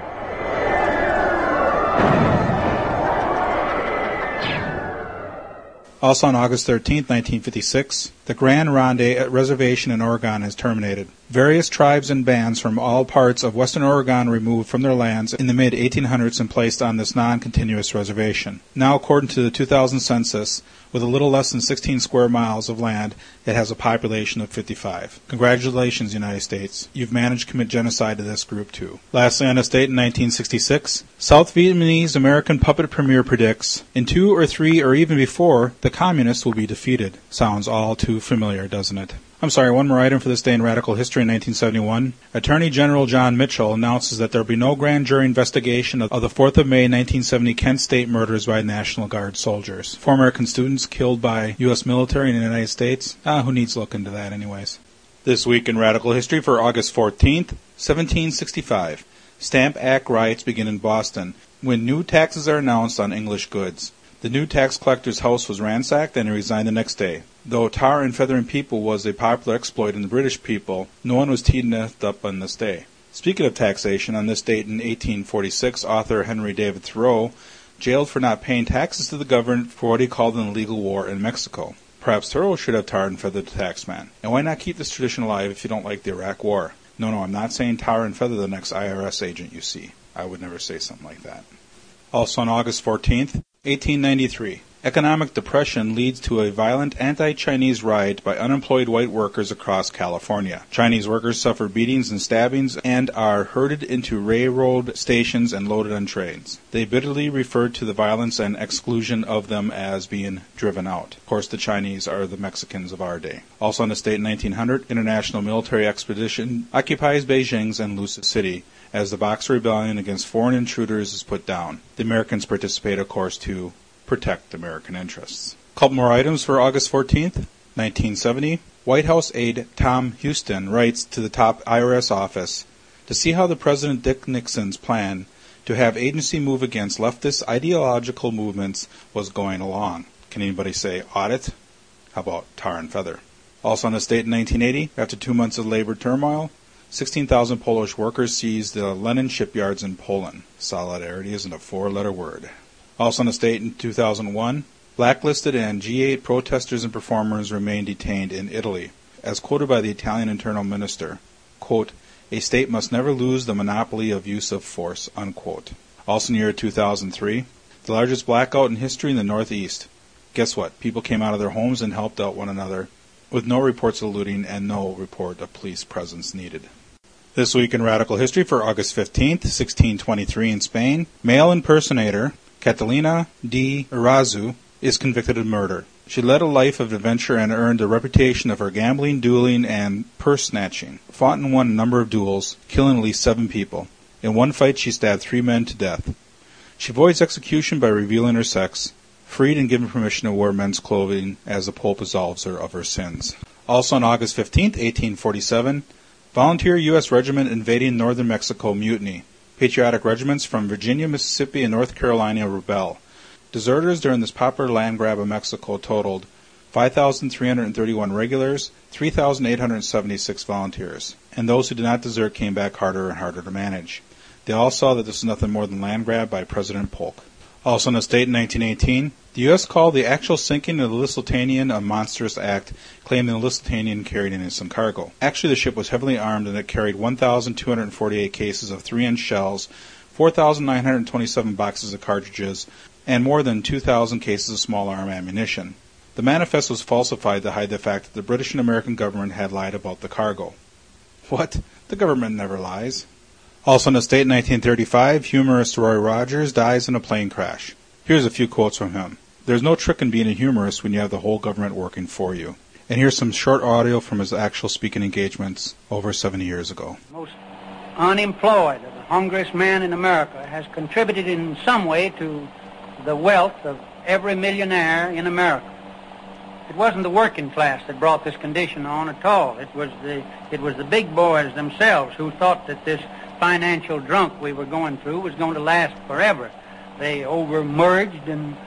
Also on August thirteenth, nineteen fifty-six, the Grand Ronde Reservation in Oregon is terminated. Various tribes and bands from all parts of western Oregon removed from their lands in the mid eighteen hundreds and placed on this non-continuous reservation. Now, according to the two thousand census, with a little less than sixteen square miles of land, it has a population of fifty-five. Congratulations, United States. You've managed to commit genocide to this group, too. Lastly, on this date in nineteen sixty-six, South Vietnamese American puppet premier predicts, in two or three or even before, the communists will be defeated. Sounds all too familiar, doesn't it? I'm sorry, one more item for this day in radical history in nineteen seventy-one. Attorney General John Mitchell announces that there will be no grand jury investigation of the fourth of May nineteen seventy Kent State murders by National Guard soldiers. Four American students killed by U S military in the United States. Ah, who needs to look into that anyways? This week in radical history for August fourteenth, seventeen sixty-five. Stamp Act riots begin in Boston when new taxes are announced on English goods. The new tax collector's house was ransacked and he resigned the next day. Though tar and feathering people was a popular exploit in the British people, no one was teed up on this day. Speaking of taxation, on this date in eighteen forty-six, author Henry David Thoreau jailed for not paying taxes to the government for what he called an illegal war in Mexico. Perhaps Thoreau should have tarred and feathered the taxman. And why not keep this tradition alive if you don't like the Iraq War? No, no, I'm not saying tar and feather the next I R S agent you see. I would never say something like that. Also on August fourteenth, eighteen ninety-three. Economic depression leads to a violent anti-Chinese riot by unemployed white workers across California. Chinese workers suffer beatings and stabbings and are herded into railroad stations and loaded on trains. They bitterly refer to the violence and exclusion of them as being driven out. Of course, the Chinese are the Mexicans of our day. Also on this date in nineteen hundred, international military expedition occupies Beijing's and Lusa City as the Boxer Rebellion against foreign intruders is put down. The Americans participate, of course, to protect American interests. Couple more items for August fourteenth, nineteen seventy. White House aide Tom Houston writes to the top I R S office to see how the President Dick Nixon's plan to have agency move against leftist ideological movements was going along. Can anybody say audit? How about tar and feather? Also on this date in nineteen eighty, after two months of labor turmoil, sixteen thousand Polish workers seized the Lenin shipyards in Poland. Solidarity isn't a four-letter word. Also on this date in two thousand one, blacklisted and G eight protesters and performers remain detained in Italy. As quoted by the Italian Internal Minister, quote, a state must never lose the monopoly of use of force, unquote. Also in the year two thousand three, the largest blackout in history in the Northeast. Guess what? People came out of their homes and helped out one another, with no reports of looting and no report of police presence needed. This week in radical history for August fifteenth, sixteen twenty-three in Spain, male impersonator Catalina de Irazu is convicted of murder. She led a life of adventure and earned a reputation of her gambling, dueling, and purse snatching. Fought and won a number of duels, killing at least seven people. In one fight, she stabbed three men to death. She avoids execution by revealing her sex, freed and given permission to wear men's clothing as the Pope absolves her of her sins. Also on August fifteenth, eighteen forty-seven, volunteer U S regiment invading northern Mexico mutiny. Patriotic regiments from Virginia, Mississippi, and North Carolina rebel. Deserters during this popular land grab of Mexico totaled five thousand three hundred thirty-one regulars, three thousand eight hundred seventy-six volunteers, and those who did not desert came back harder and harder to manage. They all saw that this was nothing more than land grab by President Polk. Also in a state in nineteen eighteen, the U S called the actual sinking of the Lusitanian a monstrous act, claiming the Lusitanian carried innocent cargo. Actually, the ship was heavily armed and it carried one thousand two hundred forty-eight cases of three-inch shells, four thousand nine hundred twenty-seven boxes of cartridges, and more than two thousand cases of small arm ammunition. The manifest was falsified to hide the fact that the British and American government had lied about the cargo. What? The government never lies. Also in the state in nineteen thirty-five, humorist Roy Rogers dies in a plane crash. Here's a few quotes from him. There's no trick in being a humorist when you have the whole government working for you. And here's some short audio from his actual speaking engagements over seventy years ago. Most unemployed, the hungriest man in America, has contributed in some way to the wealth of every millionaire in America. It wasn't the working class that brought this condition on at all. It was the it was the big boys themselves who thought that this financial drunk we were going through was going to last forever. They over-merged and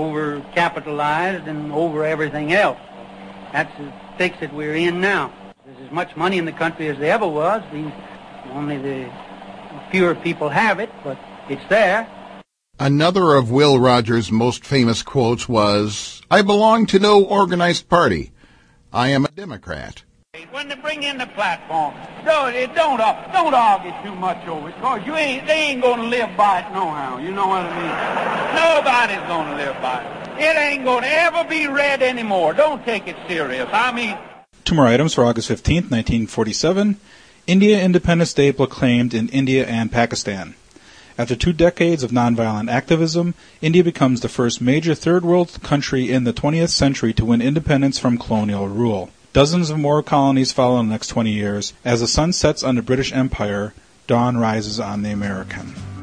over-capitalized and over everything else. That's the fix that we're in now. There's as much money in the country as there ever was. The, only the fewer people have it, but it's there. Another of Will Rogers' most famous quotes was, "I belong to no organized party. I am a Democrat." When they bring in the platform, don't don't, don't argue too much over it, because you ain't they ain't going to live by it nohow. You know what I mean? Nobody's going to live by it. It ain't going to ever be read anymore. Don't take it serious. I mean. Two more items for August fifteenth, nineteen forty-seven. India Independence Day proclaimed in India and Pakistan. After two decades of nonviolent activism, India becomes the first major third world country in the twentieth century to win independence from colonial rule. Dozens of more colonies follow in the next twenty years. As the sun sets on the British Empire, dawn rises on the American.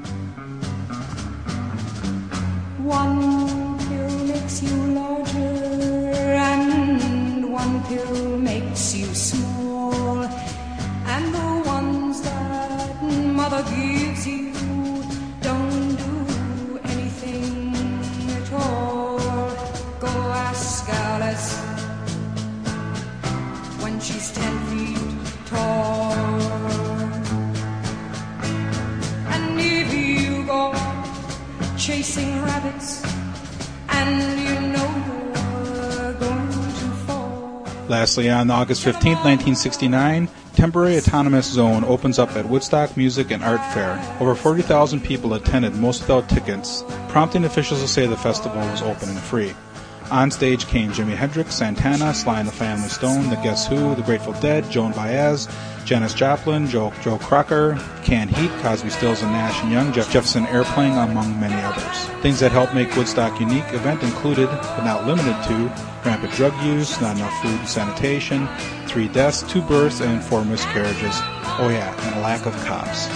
One pill makes you larger, and one pill makes you small. And the ones that mother gives you don't do anything at all. Go ask Alice when she's ten feet tall. And if you go chasing rabbits, and you know you're going to fall. Lastly, on August fifteenth, nineteen sixty-nine, temporary autonomous zone opens up at Woodstock Music and Art Fair. Over forty thousand people attended, most without tickets, prompting officials to say the festival was open and free. On stage came Jimi Hendrix, Santana, Sly and the Family Stone, The Guess Who, The Grateful Dead, Joan Baez, Janis Joplin, Joe, Joe Crocker, Canned Heat, Cosby, Stills and Nash and Young, Jeff Jefferson Airplane, among many others. Things that helped make Woodstock unique event included, but not limited to, rampant drug use, not enough food and sanitation, three deaths, two births, and four miscarriages. Oh yeah, and a lack of cops.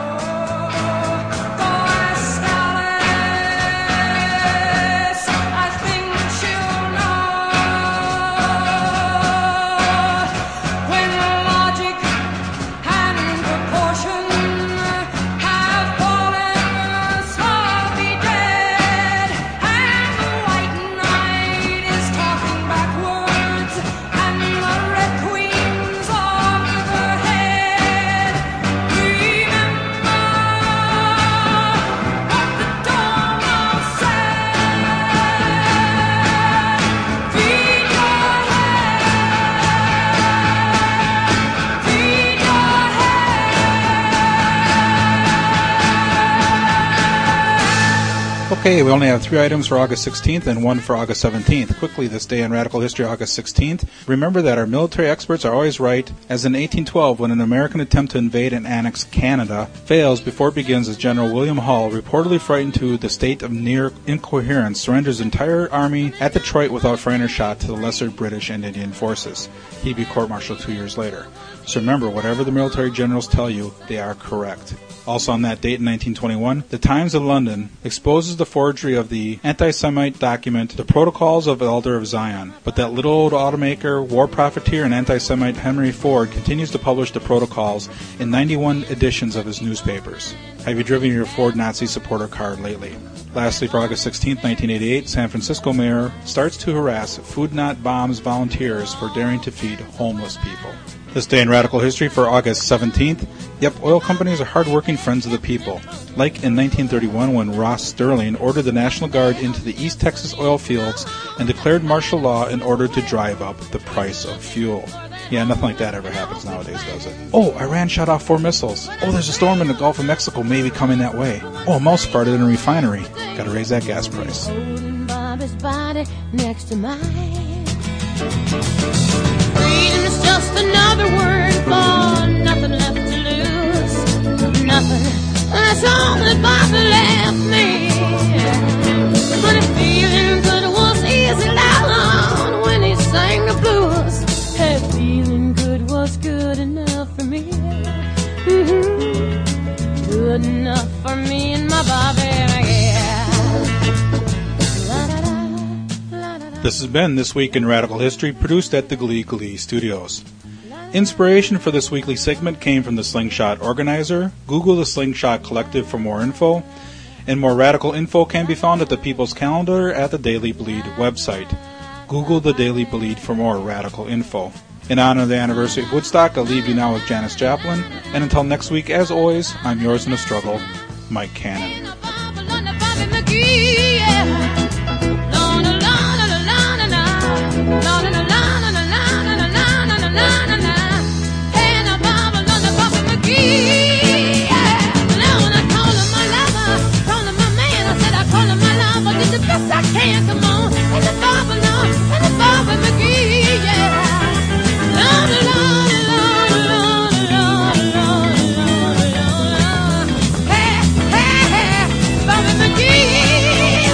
Okay, we only have three items for August sixteenth and one for August seventeenth. Quickly, this day in radical history, August sixteenth. Remember that our military experts are always right, as in eighteen twelve, when an American attempt to invade and annex Canada fails before it begins, as General William Hull, reportedly frightened to the state of near incoherence, surrenders his entire army at Detroit without firing a shot to the lesser British and Indian forces. He'd be court-martialed two years later. So remember, whatever the military generals tell you, they are correct. Also on that date in nineteen twenty-one, the Times of London exposes the forgery of the anti-Semite document, The Protocols of Elder of Zion. But that little old automaker, war profiteer, and anti-Semite Henry Ford continues to publish the protocols in ninety-one editions of his newspapers. Have you driven your Ford Nazi supporter car lately? Lastly, for August sixteenth, nineteen eighty-eight, San Francisco mayor starts to harass Food Not Bombs volunteers for daring to feed homeless people. This day in radical history for August seventeenth. Yep, oil companies are hard-working friends of the people. Like in nineteen thirty-one when Ross Sterling ordered the National Guard into the East Texas oil fields and declared martial law in order to drive up the price of fuel. Yeah, nothing like that ever happens nowadays, does it? Oh, Iran shot off four missiles. Oh, there's a storm in the Gulf of Mexico maybe coming that way. Oh, a mouse farted in a refinery. Gotta raise that gas price. Holding Bobby's body next to mine. Freedom is just another word for nothing left to lose. Nothing. That's all that Bobby left me. But if feeling good was easy down when he sang the blues. Hey, feeling good was good enough for me. Mm-hmm. Good enough for me and my Bobby, yeah. This has been This Week in Radical History, produced at the Glee Glee Studios. Inspiration for this weekly segment came from the Slingshot Organizer. Google the Slingshot Collective for more info. And more radical info can be found at the People's Calendar at the Daily Bleed website. Google the Daily Bleed for more radical info. In honor of the anniversary of Woodstock, I'll leave you now with Janis Joplin. And until next week, as always, I'm yours in a struggle, Mike Cannon. The best I can, come on, and the Bobby, Lord, and the Bobby McGee, yeah. Lord, Lord, Lord, Lord, Lord, Lord, Lord, Lord. Hey, hey, hey, Bobby McGee,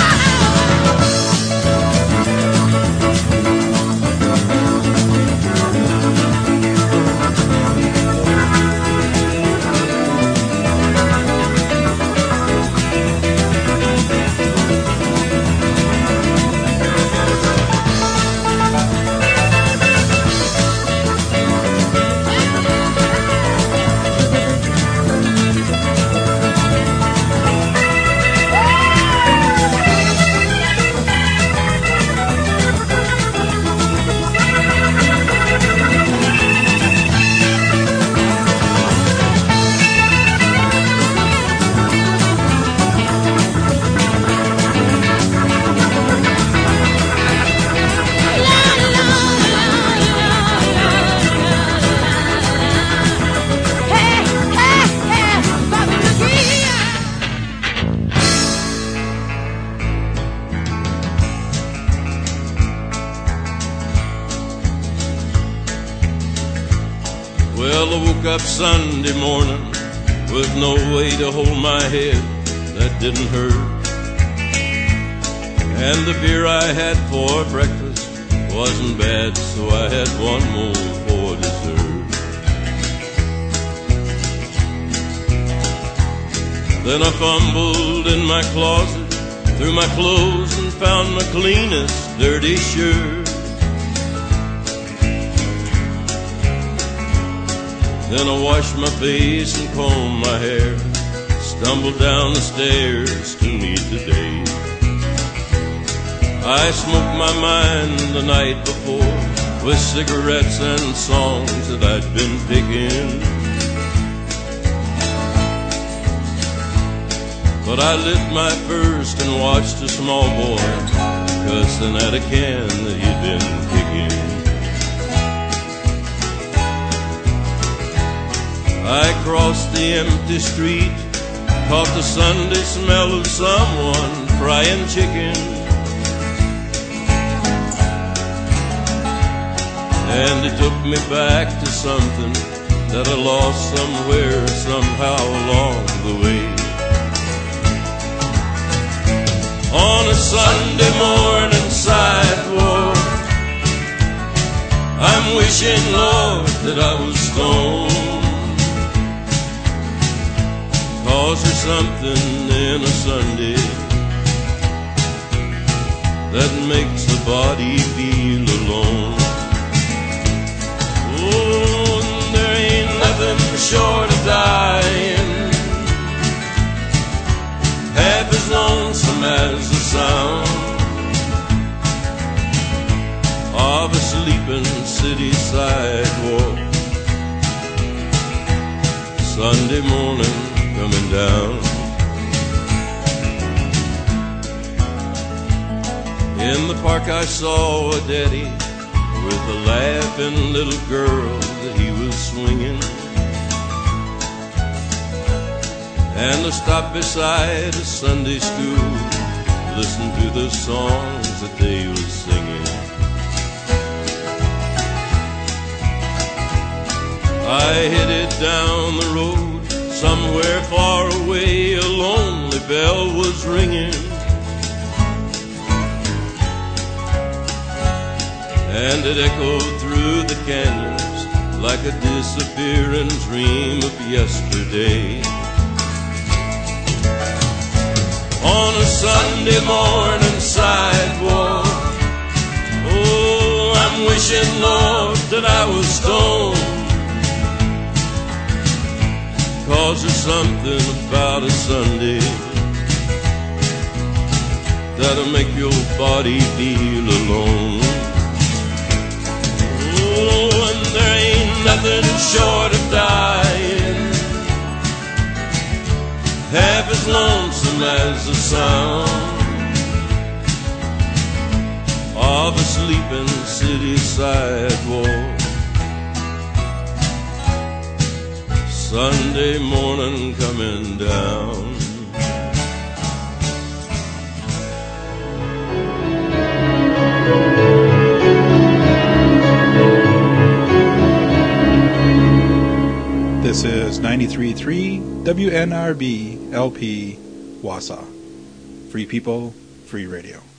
Well, I woke up Sunday morning with no way to hold my head that didn't hurt. And the beer I had for breakfast wasn't bad, so I had one more for dessert. Then I fumbled in my closet, through my clothes and found my cleanest dirty shirt. Then I washed my face and combed my hair, stumbled down the stairs to meet the day. I smoked my mind the night before with cigarettes and songs that I'd been picking. But I lit my first and watched a small boy cussing at a can that he'd been kicking. I crossed the empty street, caught the Sunday smell of someone frying chicken. And it took me back to something that I lost somewhere, somehow along the way. On a Sunday morning sidewalk, I'm wishing, Lord, that I was stoned. 'Cause there's something in a Sunday that makes the body feel alone. Oh, there ain't nothing short of dying, half as lonesome as the sound of a sleeping city sidewalk. Sunday morning coming down. In the park I saw a daddy with a laughing little girl that he was swinging. And I stopped beside a Sunday school, listened to the songs that they was singing. I headed down the road, somewhere far away a lonely bell was ringing. And it echoed through the canyons like a disappearing dream of yesterday. On a Sunday morning sidewalk, oh, I'm wishing, Lord, that I was stoned. 'Cause there's something about a Sunday that'll make your body feel alone. Oh, and there ain't nothing short of dying half as lonesome as the sound of a sleeping city sidewalk. Sunday morning coming down. This is ninety-three point three W N R B L P Wausau. Free people, free radio.